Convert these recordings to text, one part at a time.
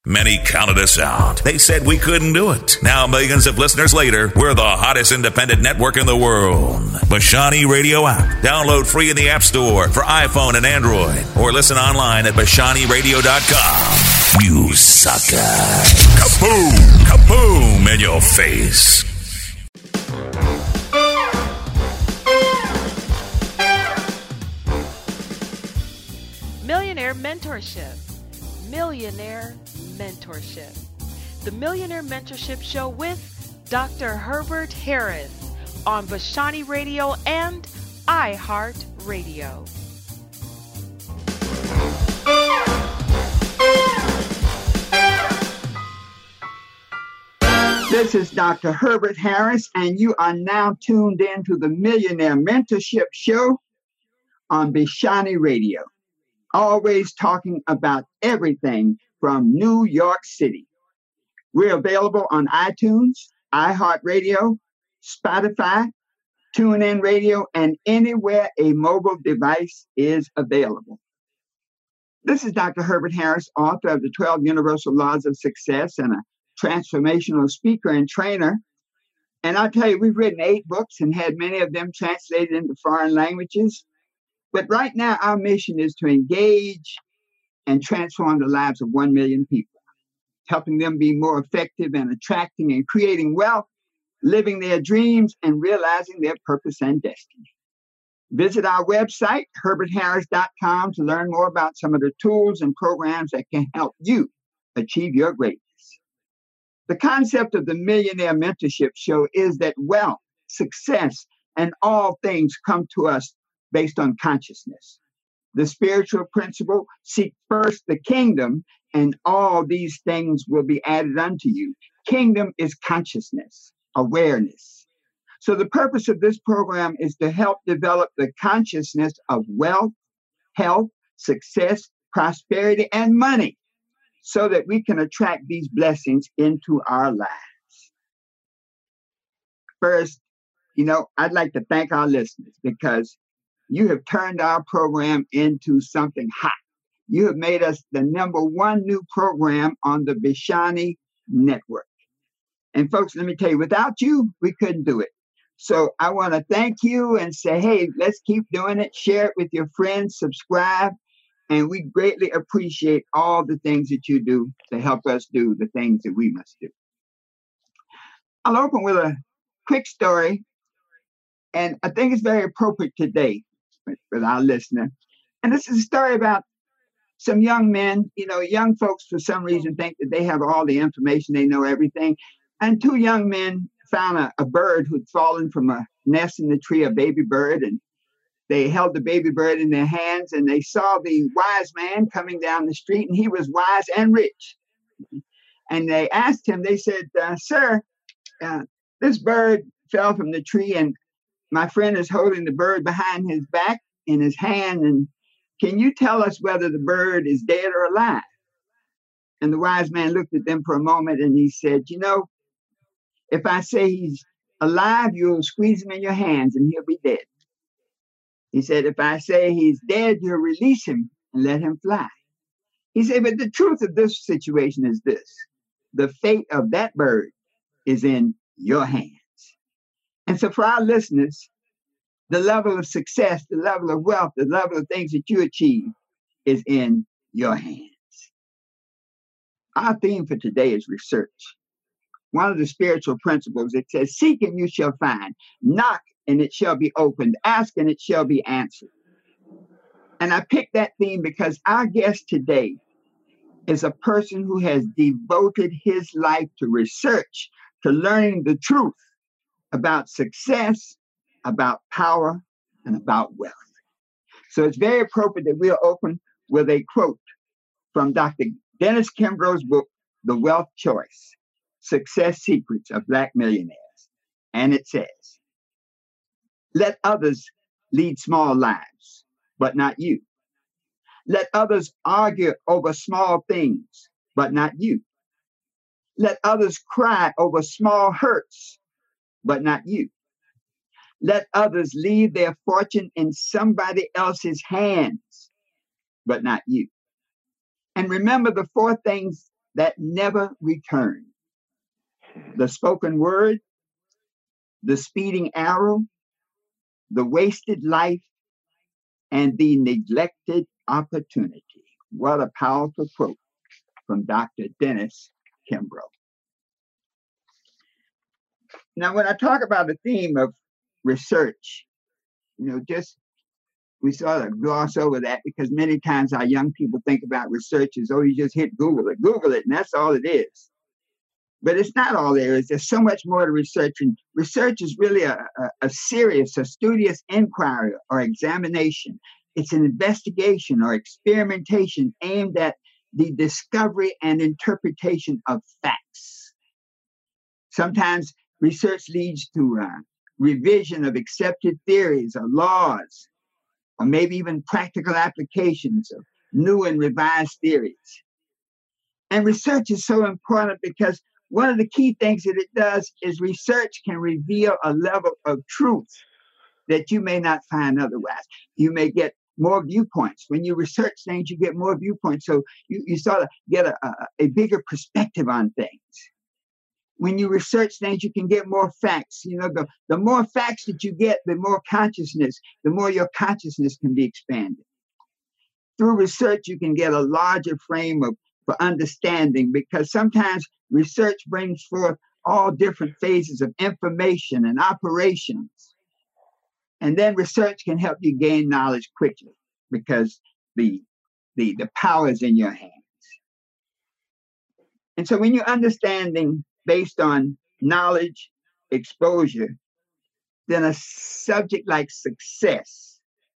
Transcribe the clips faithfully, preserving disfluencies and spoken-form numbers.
Many counted us out. They said we couldn't do it. Now, millions of listeners later, we're the hottest independent network in the world. Bashani Radio app. Download free in the App Store for iPhone and Android. Or listen online at bashani radio dot com. You sucker. Kaboom! Kaboom in your face. Millionaire Mentorship. Millionaire Mentorship. The Millionaire Mentorship Show with Doctor Herbert Harris on Bashani Radio and iHeart Radio. This is Doctor Herbert Harris, and you are now tuned in to the Millionaire Mentorship Show on Bashani Radio. Always talking about everything from New York City. We're available on iTunes, iHeartRadio, Spotify, TuneIn Radio, and anywhere a mobile device is available. This is Doctor Herbert Harris, author of the twelve Universal Laws of Success and a transformational speaker and trainer. And I'll tell you, we've written eight books and had many of them translated into foreign languages. But right now, our mission is to engage and transform the lives of one million people, helping them be more effective in attracting and creating wealth, living their dreams, and realizing their purpose and destiny. Visit our website, herbert harris dot com, to learn more about some of the tools and programs that can help you achieve your greatness. The concept of the Millionaire Mentorship Show is that wealth, success, and all things come to us based on consciousness. The spiritual principle, seek first the kingdom, and all these things will be added unto you. Kingdom is consciousness, awareness. So the purpose of this program is to help develop the consciousness of wealth, health, success, prosperity, and money, so that we can attract these blessings into our lives. First, you know, I'd like to thank our listeners because you have turned our program into something hot. You have made us the number one new program on the Bashani Network. And folks, let me tell you, without you, we couldn't do it. So I want to thank you and say, hey, let's keep doing it. Share it with your friends, subscribe. And we greatly appreciate all the things that you do to help us do the things that we must do. I'll open with a quick story. And I think it's very appropriate today with, with our listener. And this is a story about some young men. You know, young folks, for some reason, think that they have all the information, they know everything. And two young men found a, a bird who'd fallen from a nest in the tree, a baby bird, and they held the baby bird in their hands, and they saw the wise man coming down the street, and he was wise and rich. And they asked him, they said, uh, sir, uh, this bird fell from the tree, and my friend is holding the bird behind his back in his hand. And can you tell us whether the bird is dead or alive? And the wise man looked at them for a moment and he said, you know, if I say he's alive, you'll squeeze him in your hands and he'll be dead. He said, if I say he's dead, you'll release him and let him fly. He said, but the truth of this situation is this. The fate of that bird is in your hands. And so for our listeners, the level of success, the level of wealth, the level of things that you achieve is in your hands. Our theme for today is research. One of the spiritual principles, it says, seek and you shall find, knock and it shall be opened, ask and it shall be answered. And I picked that theme because our guest today is a person who has devoted his life to research, to learning the truth about success, about power, and about wealth. So it's very appropriate that we'll open with a quote from Doctor Dennis Kimbro's book, The Wealth Choice, Success Secrets of Black Millionaires. And it says, let others lead small lives, but not you. Let others argue over small things, but not you. Let others cry over small hurts, but not you. Let others leave their fortune in somebody else's hands, but not you. And remember the four things that never return. The spoken word, the speeding arrow, the wasted life, and the neglected opportunity. What a powerful quote from Doctor Dennis Kimbro. Now, when I talk about the theme of research, you know, just we sort of gloss over that because many times our young people think about research as, oh, you just hit Google it, Google it, and that's all it is. But it's not all there is. There's so much more to research. And research is really a, a, a serious, a studious inquiry or examination. It's an investigation or experimentation aimed at the discovery and interpretation of facts. Sometimes research leads to uh, revision of accepted theories or laws, or maybe even practical applications of new and revised theories. And research is so important because one of the key things that it does is research can reveal a level of truth that you may not find otherwise. You may get more viewpoints. When you research things, you get more viewpoints. So you, you sort of get a, a, a bigger perspective on things. When you research things, you can get more facts. You know, the, the more facts that you get, the more consciousness, the more your consciousness can be expanded. Through research, you can get a larger frame of for understanding, because sometimes research brings forth all different phases of information and operations. And then research can help you gain knowledge quickly because the, the, the power is in your hands. And so when you're understanding based on knowledge, exposure, then a subject like success,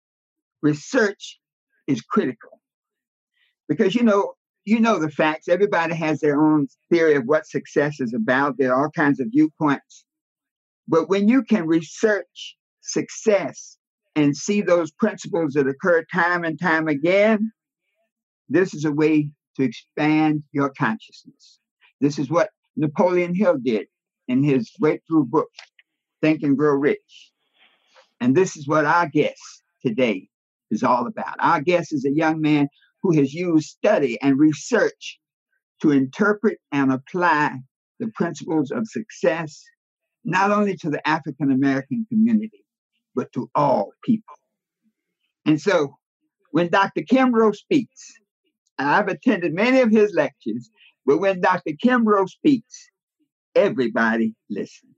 research is critical. Because, you know, You know the facts. Everybody has their own theory of what success is about. There are all kinds of viewpoints. But when you can research success and see those principles that occur time and time again, this is a way to expand your consciousness. This is what Napoleon Hill did in his breakthrough book, Think and Grow Rich. And this is what our guest today is all about. Our guest is a young man who has used study and research to interpret and apply the principles of success, not only to the African American community, but to all people. And so when Doctor Kimbro speaks, and I've attended many of his lectures, but when Doctor Kimbro speaks, everybody listens.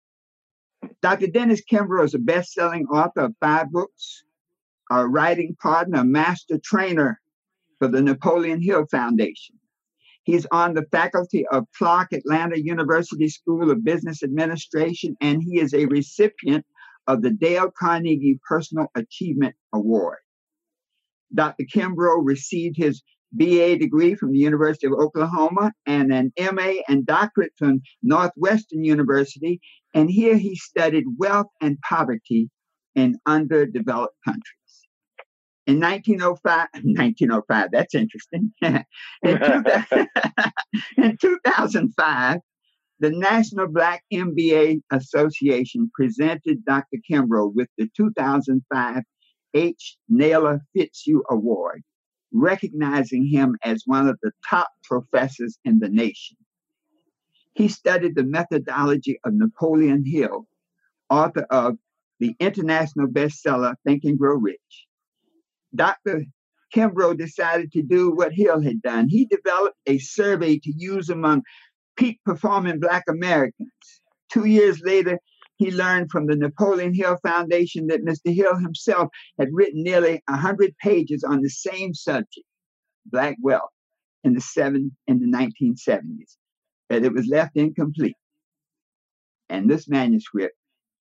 Doctor Dennis Kimbro is a best-selling author of five books, a writing partner, a master trainer for the Napoleon Hill Foundation. He's on the faculty of Clark Atlanta University School of Business Administration, and he is a recipient of the Dale Carnegie Personal Achievement Award. Doctor Kimbro received his B A degree from the University of Oklahoma and an M A and doctorate from Northwestern University, and here he studied wealth and poverty in underdeveloped countries. In nineteen oh five, nineteen oh five, that's interesting. in, two, in two thousand five, the National Black M B A Association presented Doctor Kimbro with the two thousand five H. Naylor Fitzhugh Award, recognizing him as one of the top professors in the nation. He studied the methodology of Napoleon Hill, author of the international bestseller, Think and Grow Rich. Doctor Kimbro decided to do what Hill had done. He developed a survey to use among peak performing Black Americans. Two years later, he learned from the Napoleon Hill Foundation that Mister Hill himself had written nearly one hundred pages on the same subject, Black wealth, in the seven in the nineteen seventies, but it was left incomplete. And this manuscript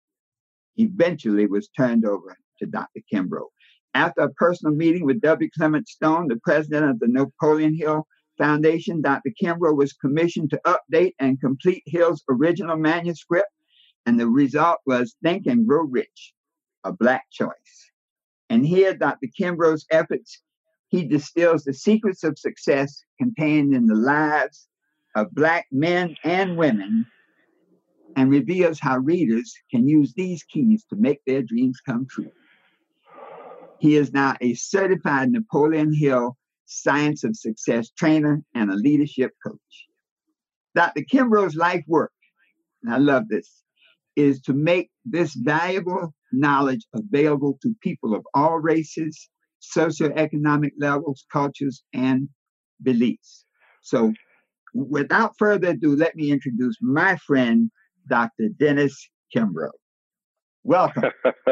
eventually was turned over to Doctor Kimbro. After a personal meeting with W. Clement Stone, the president of the Napoleon Hill Foundation, Doctor Kimbro was commissioned to update and complete Hill's original manuscript, and the result was Think and Grow Rich, a Black choice. And here, Doctor Kimbro's efforts, he distills the secrets of success contained in the lives of Black men and women and reveals how readers can use these keys to make their dreams come true. He is now a certified Napoleon Hill science of success trainer and a leadership coach. Doctor Kimbrough's life work, and I love this, is to make this valuable knowledge available to people of all races, socioeconomic levels, cultures, and beliefs. So without further ado, let me introduce my friend, Doctor Dennis Kimbrough. Welcome.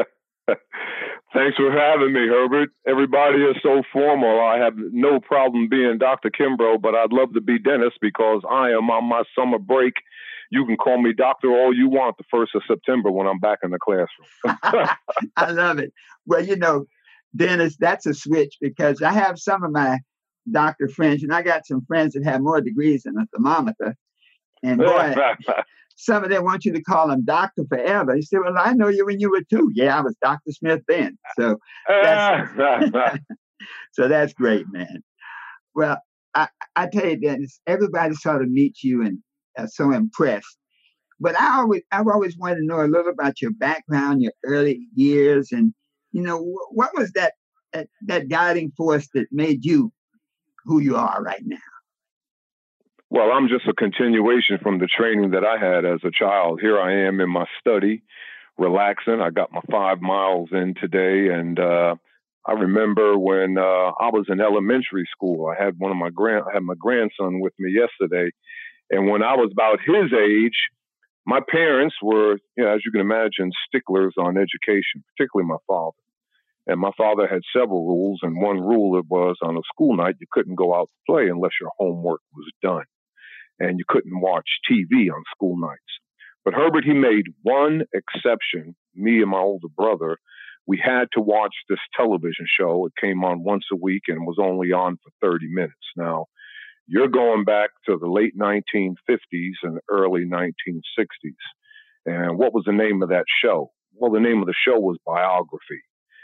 Thanks for having me, Herbert. Everybody is so formal. I have no problem being Doctor Kimbrough, but I'd love to be Dennis because I am on my summer break. You can call me doctor all you want the first of September when I'm back in the classroom. I love it. Well, you know, Dennis, that's a switch because I have some of my doctor friends, and I got some friends that have more degrees than a thermometer. And boy, some of them want you to call them doctor forever. He said, well, I know you when you were two. Yeah, I was Doctor Smith then. So that's, so that's great, man. Well, I, I tell you, Dennis, everybody sort of meets you and are so impressed. But I always, I've always wanted to know a little about your background, your early years, and, you know, what was that, that, that guiding force that made you who you are right now? Well, I'm just a continuation from the training that I had as a child. Here I am in my study, relaxing. I got my five miles in today. And uh, I remember when uh, I was in elementary school, I had one of my grand, I had my grandson with me yesterday. And when I was about his age, my parents were, you know, as you can imagine, sticklers on education, particularly my father. And my father had several rules. And one rule it was on a school night, you couldn't go out to play unless your homework was done. And you couldn't watch T V on school nights. But Herbert, he made one exception. Me and my older brother, we had to watch this television show. It came on once a week and was only on for thirty minutes. Now, you're going back to the late nineteen fifties and early nineteen sixties. And what was the name of that show? Well, the name of the show was Biography.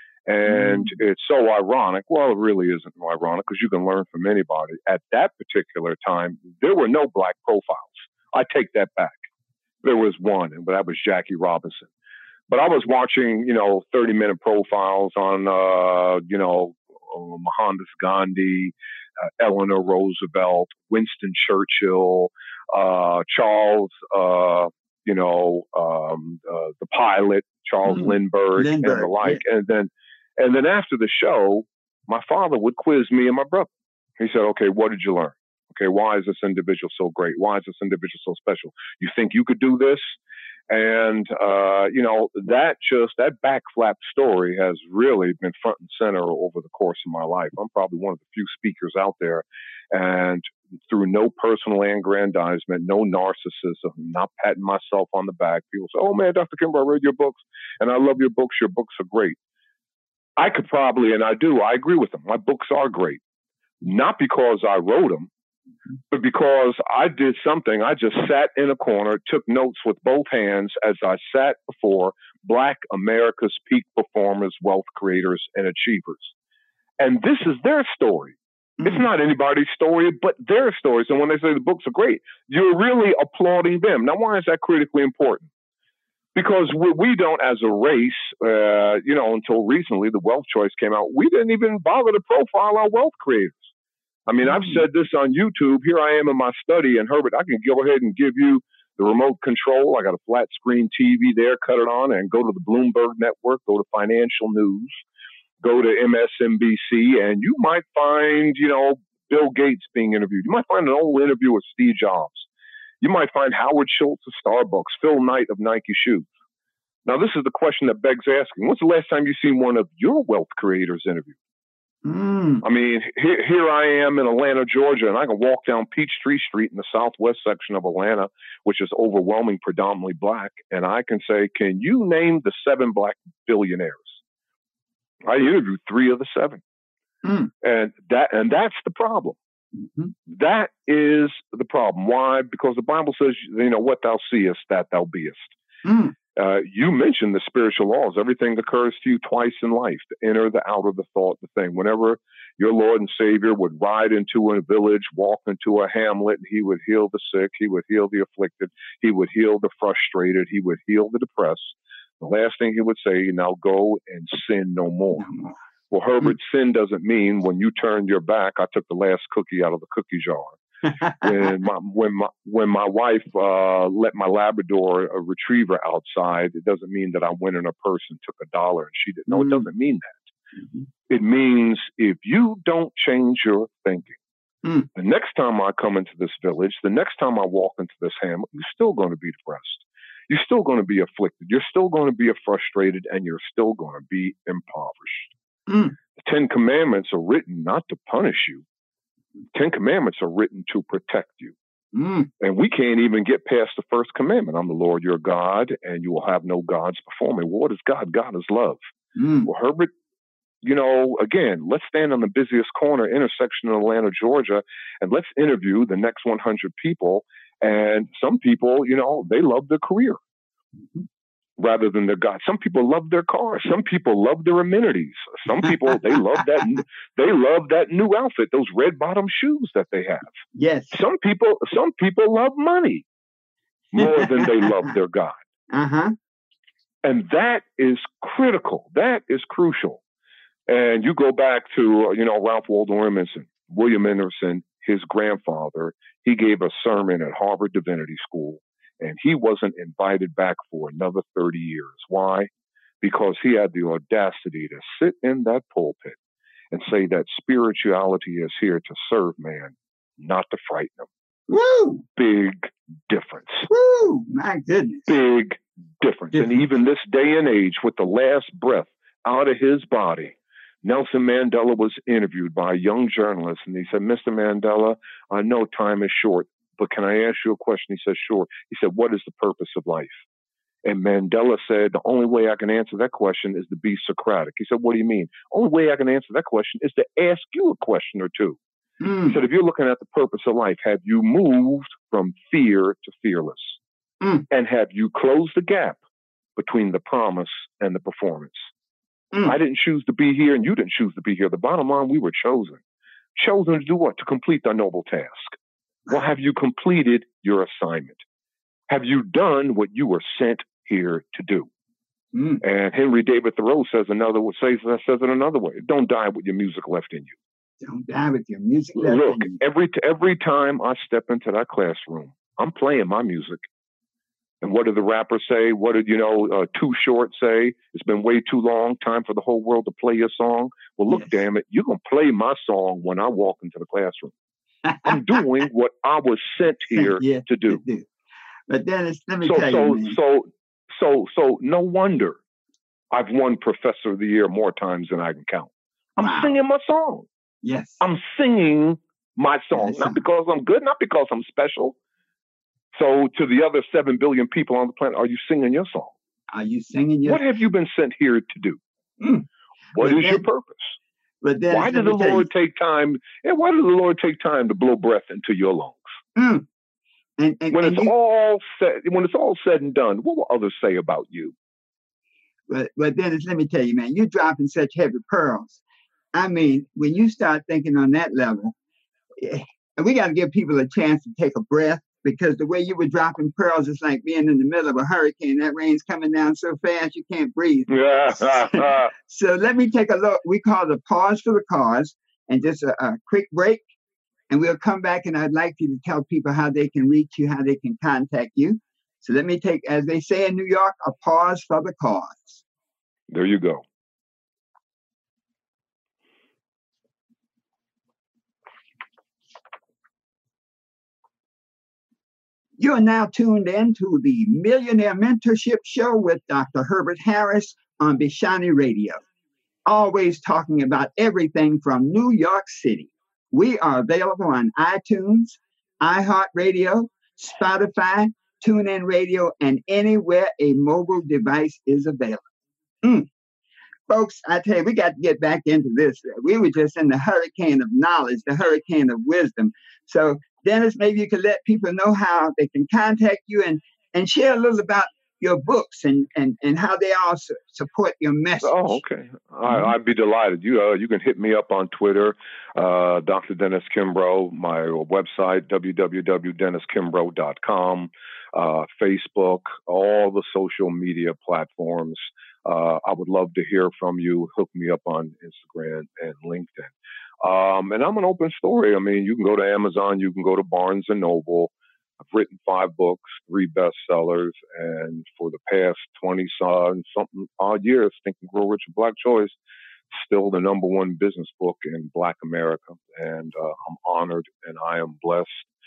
And mm. it's so ironic. Well, it really isn't ironic because you can learn from anybody. At that particular time, there were no black profiles. I take that back. There was one, but that was Jackie Robinson. But I was watching, you know, thirty minute profiles on, uh, you know, Mohandas Gandhi, uh, Eleanor Roosevelt, Winston Churchill, uh, Charles, uh, you know, um, uh, the pilot, Charles mm-hmm. Lindbergh, Lindbergh, and the like. Yeah. And then And then after the show, my father would quiz me and my brother. He said, okay, what did you learn? Okay, why is this individual so great? Why is this individual so special? You think you could do this? And, uh, you know, that just, that backflap story has really been front and center over the course of my life. I'm probably one of the few speakers out there. And through no personal aggrandizement, no narcissism, not patting myself on the back. People say, oh man, Doctor Kimbrough, I read your books and I love your books. Your books are great. I could probably, and I do, I agree with them. My books are great. Not because I wrote them, but because I did something. I just sat in a corner, took notes with both hands as I sat before Black America's peak performers, wealth creators, and achievers. And this is their story. Mm-hmm. It's not anybody's story, but their stories. And when they say the books are great, you're really applauding them. Now, why is that critically important? Because we, we don't, as a race, uh, you know, until recently, the Wealth Choice came out, we didn't even bother to profile our wealth creators. I mean, mm-hmm. I've said this on YouTube. Here I am in my study, and Herbert, I can go ahead and give you the remote control. I got a flat screen T V there, cut it on, and go to the Bloomberg Network, go to Financial News, go to M S N B C, and you might find, you know, Bill Gates being interviewed. You might find an old interview with Steve Jobs. You might find Howard Schultz of Starbucks, Phil Knight of Nike Shoes. Now, this is the question that begs asking. When's the last time you've seen one of your wealth creators interviewed? Mm. I mean, here, here I am in Atlanta, Georgia, and I can walk down Peachtree Street in the southwest section of Atlanta, which is overwhelming, predominantly Black, and I can say, can you name the seven Black billionaires? I interviewed three of the seven. Mm. And that and that's the problem. Mm-hmm. That is the problem. Why? Because the Bible says, you know, what thou seest, that thou beest. Mm. Uh, you mentioned the spiritual laws. Everything occurs to you twice in life, the inner, the outer, the thought, the thing. Whenever your Lord and Savior would ride into a village, walk into a hamlet, he would heal the sick, he would heal the afflicted, he would heal the frustrated, he would heal the depressed. The last thing he would say, now go and sin no more. Well, Herbert, mm. sin doesn't mean when you turned your back, I took the last cookie out of the cookie jar. when my when my when my wife uh, let my Labrador a retriever outside, it doesn't mean that I went in a purse and took a dollar and she didn't. No, mm. it doesn't mean that. Mm-hmm. It means if you don't change your thinking, mm. the next time I come into this village, the next time I walk into this hamlet, you're still going to be depressed. You're still going to be afflicted. You're still going to be frustrated, and you're still going to be impoverished. Mm. The Ten Commandments are written not to punish you. The Ten Commandments are written to protect you. Mm. And we can't even get past the first commandment. I'm the Lord your God, and you will have no gods before me. Well, what is God? God is love. Mm. Well, Herbert, you know, again, let's stand on the busiest corner intersection in Atlanta, Georgia, and let's interview the next one hundred people. And some people, you know, they love their career rather than their God. Some people love their cars. Some people love their amenities. Some people, they love that. They love that new outfit, those red bottom shoes that they have. Yes. Some people, some people love money more than they love their God. Uh-huh. And that is critical. That is crucial. And you go back to, you know, Ralph Waldo Emerson, William Emerson, his grandfather, he gave a sermon at Harvard Divinity School, and he wasn't invited back for another thirty years. Why? Because he had the audacity to sit in that pulpit and say that spirituality is here to serve man, not to frighten him. Woo! Big difference. Woo! My goodness. Big difference. difference. And even this day and age, with the last breath out of his body, Nelson Mandela was interviewed by a young journalist, and he said, Mister Mandela, I know time is short, but can I ask you a question? He said, sure. He said, what is the purpose of life? And Mandela said, the only way I can answer that question is to be Socratic. He said, what do you mean? Only way I can answer that question is to ask you a question or two. Mm. He said, if you're looking at the purpose of life, have you moved from fear to fearless? Mm. And have you closed the gap between the promise and the performance? Mm. I didn't choose to be here, and you didn't choose to be here. The bottom line, we were chosen. Chosen to do what? To complete our noble task. Well, have you completed your assignment? Have you done what you were sent here to do? Mm. And Henry David Thoreau says another says says it another way. Don't die with your music left in you. Don't die with your music left Look, in you. every every time I step into that classroom, I'm playing my music. And what did the rapper say? What did, you know, uh, Too Short say? It's been way too long. Time for the whole world to play your song. Well, look, yes. Damn it. You're going to play my song when I walk into the classroom. I'm doing what I was sent here yeah, to do. do. But Dennis, let me so, tell so, you, man. So, so, so, no wonder I've won Professor of the Year more times than I can count. I'm wow. singing my song. Yes. I'm singing my song. Yes, not because I'm good, not because I'm special. So to the other seven billion people on the planet, are you singing your song? Are you singing your What have you been sent here to do? Mm. What but is then, your purpose? But then, why did the Lord take time? And why did the Lord take time to blow breath into your lungs? Mm. And, and, when and it's you, all said, when it's all said and done, what will others say about you? But but Dennis, let me tell you, man, you're dropping such heavy pearls. I mean, when you start thinking on that level, and we got to give people a chance to take a breath. Because the way you were dropping pearls is like being in the middle of a hurricane. That rain's coming down so fast you can't breathe. Yeah. So let me take a look. We call it a pause for the cause, and just a, a quick break. And we'll come back, and I'd like you to tell people how they can reach you, how they can contact you. So let me take, as they say in New York, a pause for the cause. There you go. You are now tuned in to the Millionaire Mentorship Show with Doctor Herbert Harris on Bishani Radio, always talking about everything from New York City. We are available on iTunes, iHeartRadio, Spotify, TuneIn Radio, and anywhere a mobile device is available. Mm. Folks, I tell you, we got to get back into this. We were just in the hurricane of knowledge, the hurricane of wisdom. So, Dennis, maybe you could let people know how they can contact you and, and share a little about your books and, and, and how they also support your message. Oh, okay. Mm-hmm. I, I'd be delighted. You uh, you can hit me up on Twitter, uh, Doctor Dennis Kimbrough, my website, w w w dot dennis kimbrough dot com, uh, Facebook, all the social media platforms. uh, I would love to hear from you. Hook me up on Instagram and LinkedIn. Um, and I'm an open story. I mean, you can go to Amazon, you can go to Barnes and Noble. I've written five books, three bestsellers, and for the past twenty something odd years, Think and Grow Rich, A Black Choice, still the number one business book in Black America. And uh, I'm honored and I am blessed.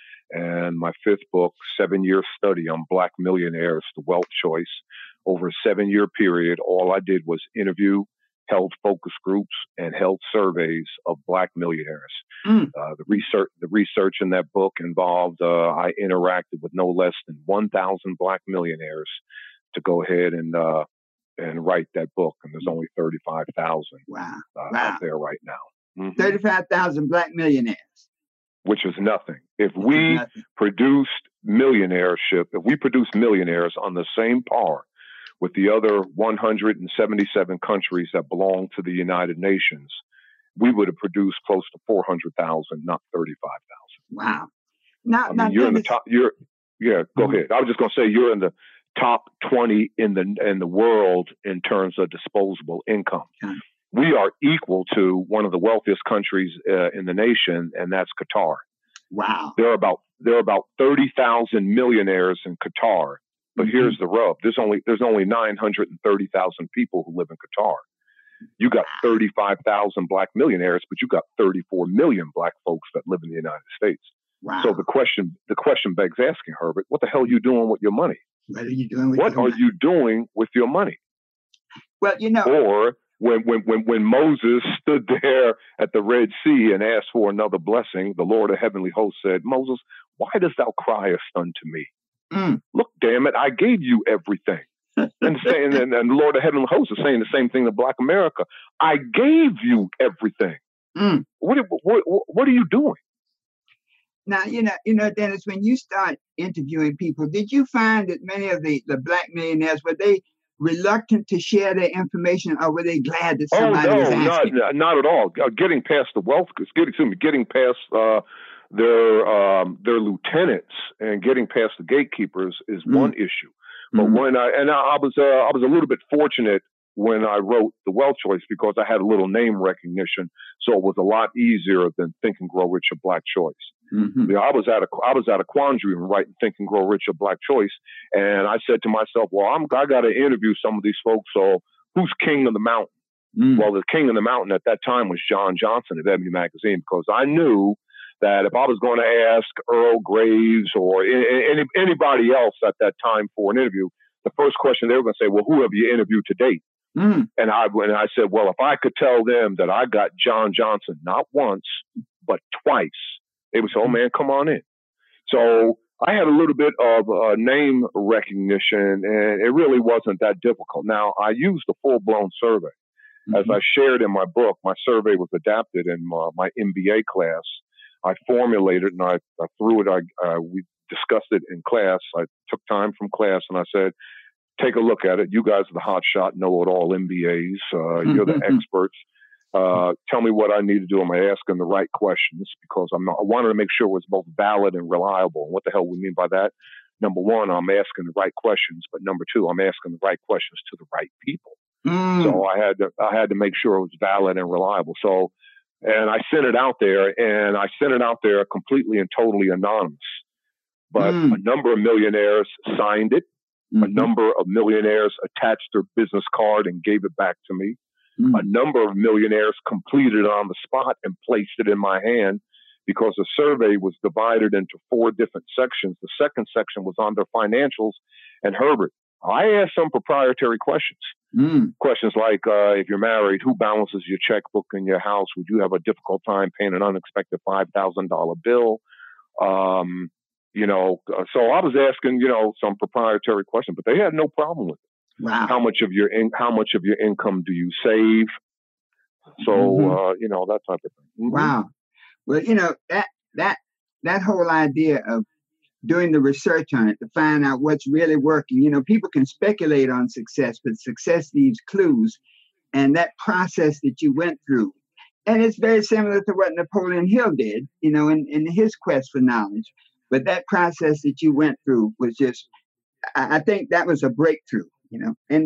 And my fifth book, seven-year study on Black millionaires, The Wealth Choice. Over a seven-year period, all I did was interview, held focus groups, and held surveys of Black millionaires. Mm. Uh, the research, the research in that book involved, uh, I interacted with no less than one thousand Black millionaires to go ahead and uh, and write that book. And there's only thirty-five thousand wow. Uh, wow. out there right now. Mm-hmm. thirty-five thousand Black millionaires. Which is nothing. If we nothing. produced millionaireship, if we produced millionaires on the same par with the other one hundred seventy-seven countries that belong to the United Nations, we would have produced close to four hundred thousand, not thirty-five thousand. Wow. Now, I mean, now you're in the is... top, you're, yeah, go mm-hmm. ahead. I was just going to say you're in the top twenty in the, in the world in terms of disposable income. Okay. We are equal to one of the wealthiest countries uh, in the nation, and that's Qatar. Wow. There are about, there are about thirty thousand millionaires in Qatar. But mm-hmm. here's the rub. There's only there's only nine hundred thirty thousand people who live in Qatar. You got thirty-five thousand Black millionaires, but you got thirty-four million Black folks that live in the United States. Wow. So the question the question begs asking, Herbert, what the hell are you doing with your money? What are you doing with What your are money? you doing with your money? Well, you know. Or when when when when Moses stood there at the Red Sea and asked for another blessing, the Lord of heavenly hosts said, Moses, why dost thou criest unto me? Mm. Look, damn it, I gave you everything. and, saying, and, and the Lord of Heavenly Hosts is saying the same thing to Black America. I gave you everything. Mm. What, what, what are you doing? Now, you know, you know, Dennis, when you start interviewing people, did you find that many of the, the Black millionaires, were they reluctant to share their information, or were they glad that somebody oh, no, was asking? Not, not at all. Uh, getting past the wealth, getting, excuse me, getting past uh, their um, their lieutenants and getting past the gatekeepers is mm. one issue. But mm-hmm. when I and I, I was uh, I was a little bit fortunate when I wrote The Wealth Choice because I had a little name recognition, so it was a lot easier than Think and Grow Rich, A Black Choice. Mm-hmm. You know, I was at a I was at a quandary when writing Think and Grow Rich, A Black Choice, and I said to myself, well, I'm I got to interview some of these folks. So who's king of the mountain? Mm. Well, the king of the mountain at that time was John Johnson of Ebony Magazine, because I knew that if I was going to ask Earl Graves or any, anybody else at that time for an interview, the first question they were going to say, well, who have you interviewed to date? Mm. And I and I said, well, if I could tell them that I got John Johnson not once, but twice, they would say, oh, man, come on in. So I had a little bit of uh, name recognition, and it really wasn't that difficult. Now, I used a full-blown survey. Mm-hmm. As I shared in my book, my survey was adapted in my, my M B A class. I formulated and I, I threw it. I uh, we discussed it in class. I took time from class and I said, "Take a look at it. You guys are the hot shot, know it all M B As. Uh, you're the experts. Uh, tell me what I need to do. Am I asking the right questions? Because I'm not. I wanted to make sure it was both valid and reliable. And what the hell we mean by that? Number one, I'm asking the right questions, but number two, I'm asking the right questions to the right people. Mm. So I had to. I had to make sure it was valid and reliable. So. And I sent it out there, and I sent it out there completely and totally anonymous. But mm. a number of millionaires signed it. Mm-hmm. A number of millionaires attached their business card and gave it back to me. Mm. A number of millionaires completed it on the spot and placed it in my hand, because the survey was divided into four different sections. The second section was on their financials. And Herbert, I asked some proprietary questions. Mm. Questions like, uh, if you're married, who balances your checkbook in your house? Would you have a difficult time paying an unexpected five thousand dollars bill? Um, you know, so I was asking, you know, some proprietary questions, but they had no problem with it. Wow. How much of your in- how much of your income do you save? So, mm-hmm. uh, you know, that type of thing. Mm-hmm. Wow. Well, you know, that that that whole idea of doing the research on it to find out what's really working. You know, people can speculate on success, but success leaves clues. And that process that you went through, and it's very similar to what Napoleon Hill did, you know, in, in his quest for knowledge. But that process that you went through was just, I, I think that was a breakthrough, you know. And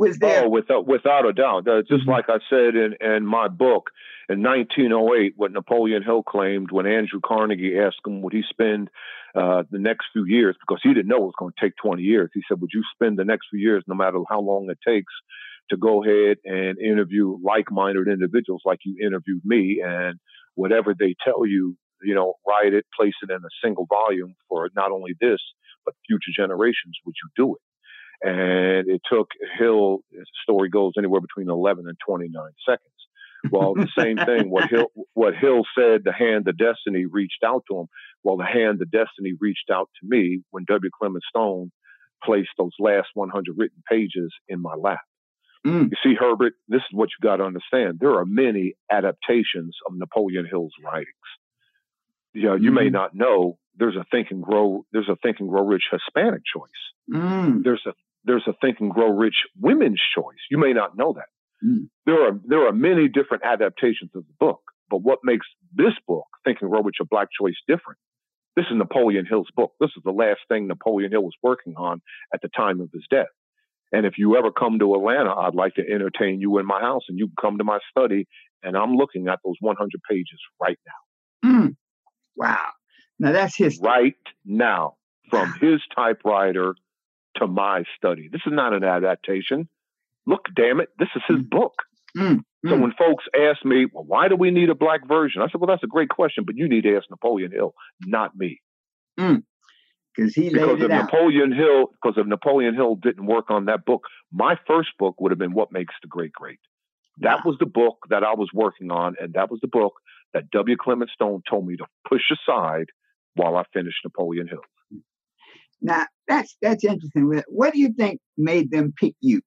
Was there? Oh, without without a doubt. Uh, just Mm-hmm. like I said in, in my book, in nineteen oh eight, what Napoleon Hill claimed when Andrew Carnegie asked him, would he spend uh, the next few years, because he didn't know it was going to take twenty years. He said, would you spend the next few years, no matter how long it takes, to go ahead and interview like-minded individuals like you interviewed me, and whatever they tell you, you know, write it, place it in a single volume for not only this, but future generations, would you do it? And it took Hill, the story goes anywhere between eleven and twenty-nine seconds. Well, the same thing, what Hill, what Hill said, the hand of destiny reached out to him. Well, the hand of destiny reached out to me when W. Clement Stone placed those last one hundred written pages in my lap. Mm. You see, Herbert, this is what you got to understand. There are many adaptations of Napoleon Hill's writings. You know, you Mm-hmm. may not know there's a Think and Grow, there's a Think and Grow Rich Hispanic choice. Mm. There's a there's a Think and Grow Rich women's choice. You may not know that. Mm. There are there are many different adaptations of the book, but what makes this book, Think and Grow Rich, a Black choice, different? This is Napoleon Hill's book. This is the last thing Napoleon Hill was working on at the time of his death. And if you ever come to Atlanta, I'd like to entertain you in my house, and you can come to my study, and I'm looking at those one hundred pages right now. Mm. Wow. Now that's history. Right now, from his typewriter to my study. This is not an adaptation. Look, damn it, this is his Mm. book. Mm. So Mm. when folks ask me, well, why do we need a Black version? I said, well, that's a great question, but you need to ask Napoleon Hill, not me. Mm. Because he Because laid if it out. Napoleon Hill, because if Napoleon Hill didn't work on that book, my first book would have been What Makes the Great Great. That Wow. was the book that I was working on, and that was the book that W. Clement Stone told me to push aside while I finished Napoleon Hill. Now that's that's interesting. What do you think made them pick you?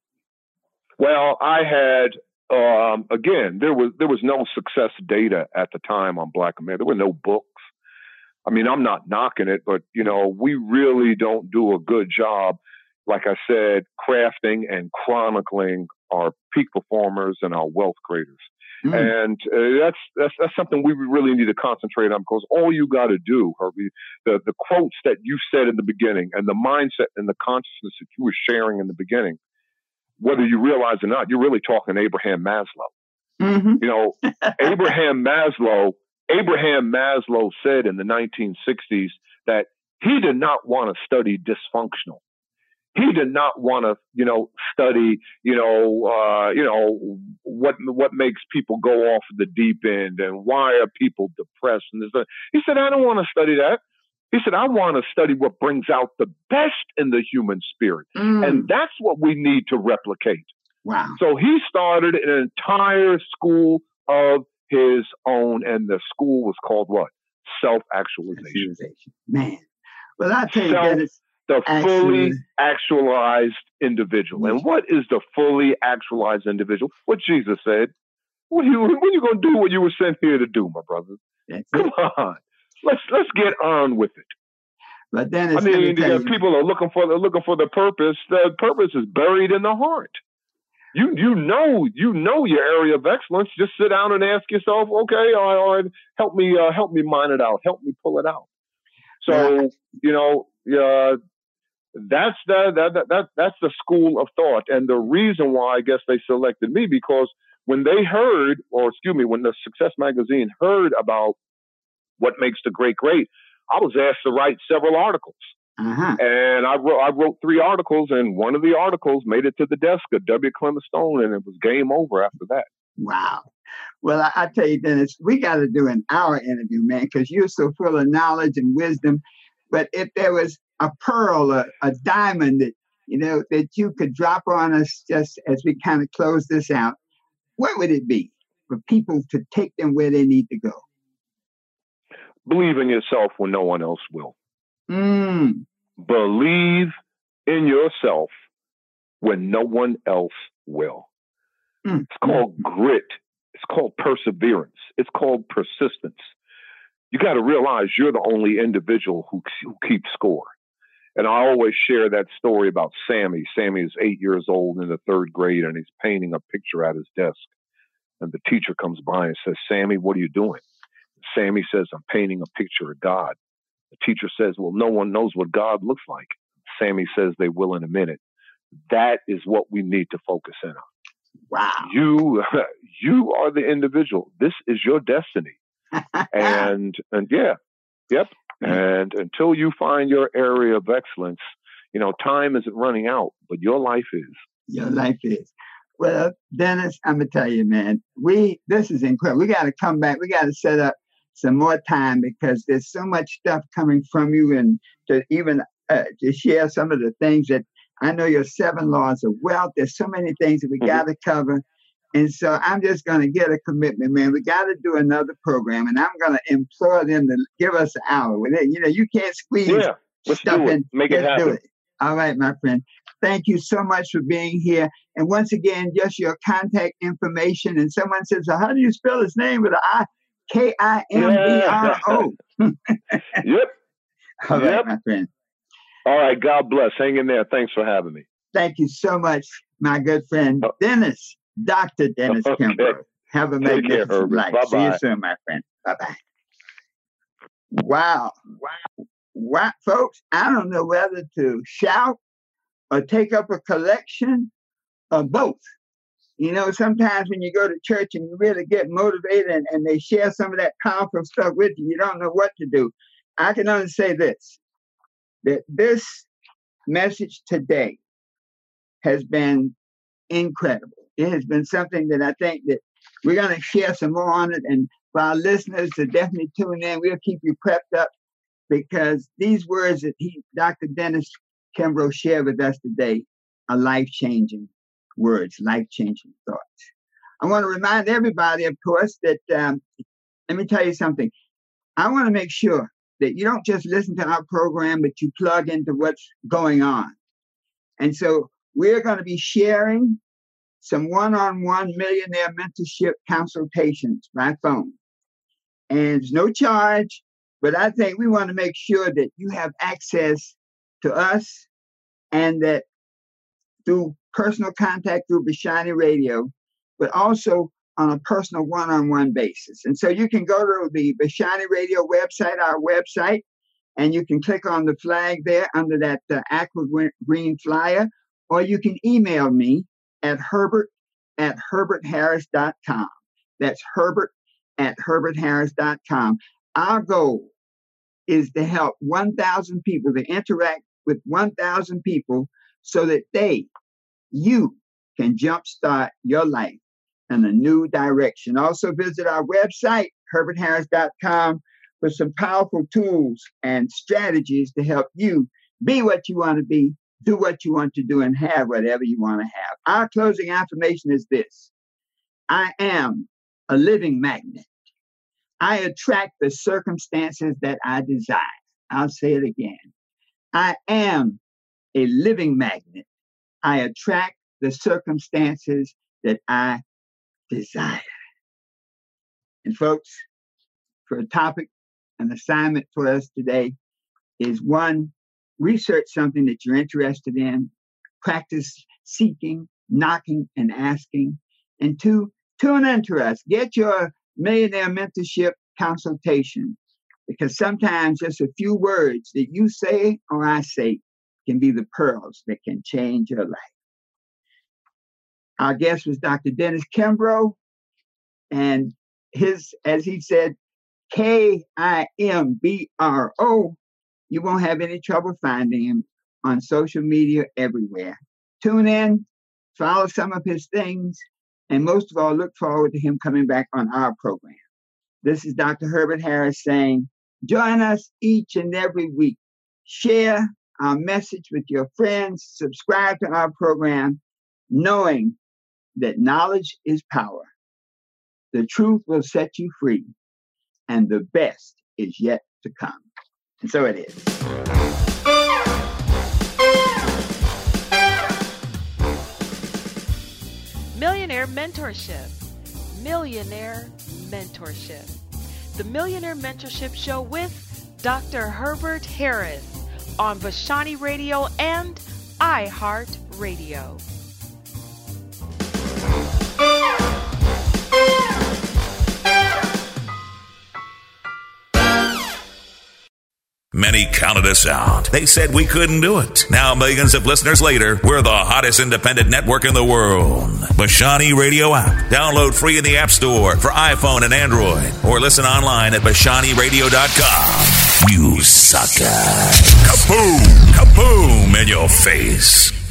Well, I had um, again there was there was no success data at the time on Black America. There were no books. I mean, I'm not knocking it, but you know, we really don't do a good job, like I said, crafting and chronicling our peak performers and our wealth creators. Mm. And uh, that's, that's that's something we really need to concentrate on, because all you got to do, Herbie, the, the quotes that you said in the beginning and the mindset and the consciousness that you were sharing in the beginning, whether you realize it or not, you're really talking Abraham Maslow. Mm-hmm. You know, Abraham Maslow, Abraham Maslow said in the nineteen sixties that he did not want to study dysfunctional. He did not want to, you know, study, you know, uh, you know, what what makes people go off the deep end and why are people depressed and this. He said, I don't want to study that. He said, I want to study what brings out the best in the human spirit, Mm. and that's what we need to replicate. Wow. So he started an entire school of his own, and the school was called what? Self-actualization. Actualization. Man. Well, I tell you, Self- Dennis, The fully Actually- actualized individual. And what is the fully actualized individual? What Jesus said. What are you, what are you going to do what you were sent here to do, my brother? that's Come it. on. Let's let's get on with it. But Dennis, I let me mean, tell uh, you, people are looking for they're looking for the purpose. The purpose is buried in the heart. You you know you know your area of excellence. Just sit down and ask yourself, okay, all right, all right, help me uh, help me mine it out. Help me pull it out. So you know, uh, that's the, that, that that that's the school of thought, and the reason why I guess they selected me, because when they heard, or excuse me, when the Success Magazine heard about What Makes the Great Great, I was asked to write several articles. uh-huh. And I wrote, I wrote three articles, and one of the articles made it to the desk of W. Clement Stone, and it was game over after that. Wow. Well, I, I tell you, Dennis, we got to do an hour interview, man, because you're so full of knowledge and wisdom. But if there was a pearl, a, a diamond that, you know, that you could drop on us just as we kind of close this out, what would it be for people to take them where they need to go? Believe in yourself when no one else will. Mm. Believe in yourself when no one else will. Mm. It's called grit. It's called perseverance. It's called persistence. You got to realize you're the only individual who, who keeps score. And I always share that story about Sammy. Sammy is eight years old in the third grade, and he's painting a picture at his desk. And the teacher comes by and says, Sammy, what are you doing? Sammy says, I'm painting a picture of God. The teacher says, well, no one knows what God looks like. Sammy says, they will in a minute. that is what we need to focus in on. Wow. You, you are the individual. This is your destiny. and, and yeah, yep. And until you find your area of excellence, you know, time isn't running out, but your life is. Your life is. Well, Dennis, I'm going to tell you, man, we, this is incredible. We got to come back. We got to set up some more time because there's so much stuff coming from you, and to even uh, to share some of the things that I know your seven laws of wealth. There's so many things that we mm-hmm. got to cover. And so I'm just going to get a commitment, man. We got to do another program, and I'm going to implore them to give us an hour with it. You know, you can't squeeze yeah, let's stuff do it. in. Make it let's happen. Do it. All right, my friend. Thank you so much for being here. And once again, just your contact information. And someone says, so how do you spell his name with an I? K I M B R O. Yep. All right, yep. my friend. All right. God bless. Hang in there. Thanks for having me. Thank you so much, my good friend, Dennis, Doctor Dennis okay. Kimbrough. Have a Take magnificent care, life. Bye-bye. See you soon, my friend. Bye-bye. Wow. Wow. Wow. Folks, I don't know whether to shout or take up a collection or both. You know, sometimes when you go to church and you really get motivated and, and they share some of that powerful stuff with you, you don't know what to do. I can only say this, that this message today has been incredible. It has been something that I think that we're going to share some more on it. And for our listeners to definitely tune in, we'll keep you prepped up because these words that he, Doctor Dennis Kimbrough shared with us today are life-changing words, life-changing thoughts. I want to remind everybody, of course, that um, let me tell you something. I want to make sure that you don't just listen to our program, but you plug into what's going on. And so we're going to be sharing some one-on-one millionaire mentorship consultations by phone. And there's no charge, but I think we want to make sure that you have access to us and that through personal contact through Vashani Radio, but also on a personal one-on-one basis. And so you can go to the Vashani Radio website, our website, and you can click on the flag there under that uh, aqua green flyer, or you can email me at herbert at herbert harris dot com. That's herbert at herbert harris dot com. Our goal is to help one thousand people, to interact with one thousand people so that they, you, can jumpstart your life in a new direction. Also visit our website, herbert harris dot com, for some powerful tools and strategies to help you be what you want to be, do what you want to do, and have whatever you want to have. Our closing affirmation is this: I am a living magnet. I attract the circumstances that I desire. I'll say it again. I am a living magnet. I attract the circumstances that I desire. And folks, for a topic, an assignment for us today is one, research something that you're interested in, practice seeking, knocking, and asking. And two, tune into us. Get your millionaire mentorship consultation, because sometimes just a few words that you say or I say can be the pearls that can change your life. Our guest was Doctor Dennis Kimbrough, and his, as he said, K I M B R O. You won't have any trouble finding him on social media everywhere. Tune in, follow some of his things, and most of all, look forward to him coming back on our program. This is Doctor Herbert Harris saying, join us each and every week. Share our message with your friends. Subscribe to our program, knowing that knowledge is power. The truth will set you free, and the best is yet to come. And so it is. Millionaire Mentorship. Millionaire Mentorship. The Millionaire Mentorship Show with Doctor Herbert Harris on Vashani Radio and iHeart Radio. Many counted us out. They said we couldn't do it. Now, millions of listeners later, we're the hottest independent network in the world. Bashani Radio app. Download free in the App Store for iPhone and Android. Or listen online at bashani radio dot com. You sucker. Kaboom! Kaboom in your face.